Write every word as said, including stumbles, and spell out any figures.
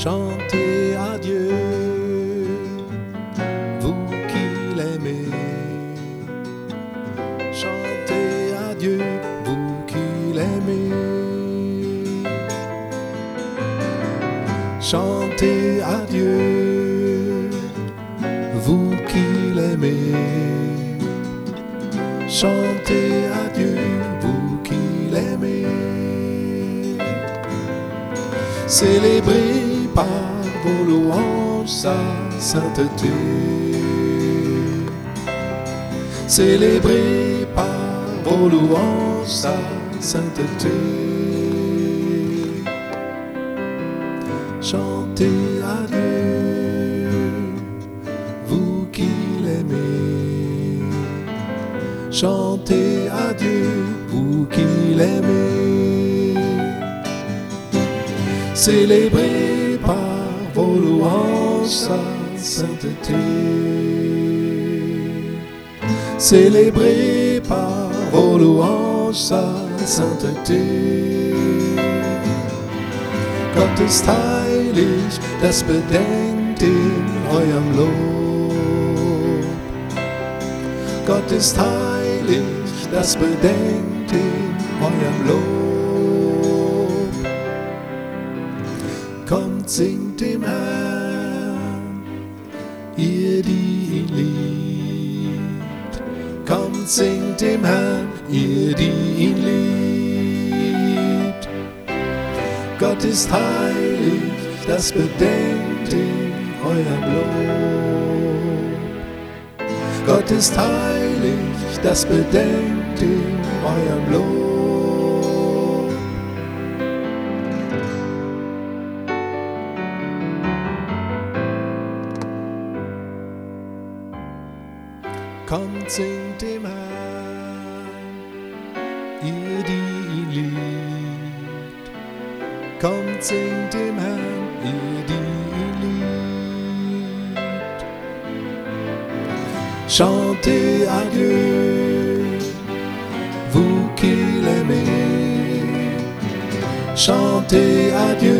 Chantez à Dieu, vous qui l'aimez. Chantez à Dieu, vous qui l'aimez. Chantez à Dieu, vous qui l'aimez. Chantez à Dieu, vous qui l'aimez. Célébrez par vos louanges sa sainteté. Célébrez par vos louanges sa sainteté. Chantez à Dieu, vous qui l'aimez. Chantez à Dieu, vous qui l'aimez. Célébrez par vos louanges sa sainteté. Célébrez par vos louanges sa sainteté. Gott ist heilig, das bedenkt in eurem Lob. Gott ist heilig, das bedenkt in eurem Lob. Kommt, singt dem Herrn, ihr die ihn liebt. Kommt, singt dem Herrn, ihr die ihn liebt. Gott ist heilig, das bedenkt in eurem Lob. Gott ist heilig, das bedenkt in eurem Lob. Kommt, singt dem Herrn, ihr die ihn liebt. Kommt, singt dem Herrn, ihr die ihn liebt. Chantez à Dieu, vous qui l'aimez. Chantez à Dieu.